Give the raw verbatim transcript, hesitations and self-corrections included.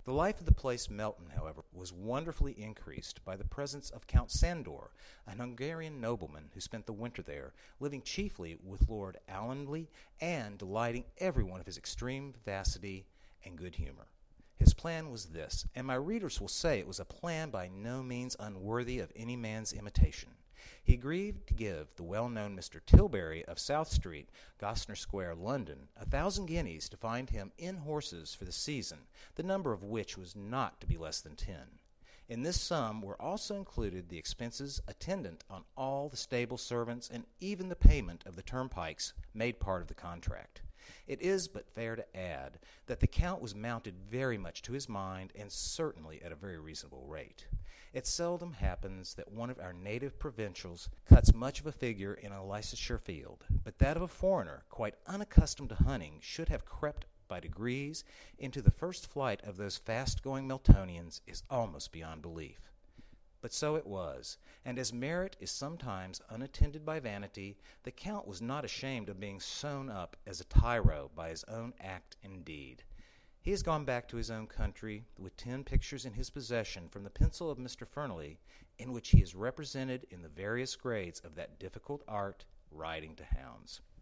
The life of the place Melton, however, was wonderfully increased by the presence of Count Sandor, an Hungarian nobleman who spent the winter there, living chiefly with Lord Allenley and delighting everyone of his extreme vivacity and good humor. His plan was this, and my readers will say it was a plan by no means unworthy of any man's imitation. He agreed to give the well-known Mister Tilbury of South Street, Gosnell Square, London, a thousand guineas to find him in horses for the season, the number of which was not to be less than ten. In this sum were also included the expenses attendant on all the stable servants and even the payment of the turnpikes made part of the contract. It is but fair to add that the Count was mounted very much to his mind and certainly at a very reasonable rate. It seldom happens that one of our native provincials cuts much of a figure in a Leicestershire field, but that of a foreigner quite unaccustomed to hunting should have crept by degrees into the first flight of those fast-going Meltonians is almost beyond belief. But so it was, and as merit is sometimes unattended by vanity, the Count was not ashamed of being sewn up as a tyro by his own act and deed. He has gone back to his own country with ten pictures in his possession from the pencil of Mister Fernley, in which he is represented in the various grades of that difficult art, riding to hounds.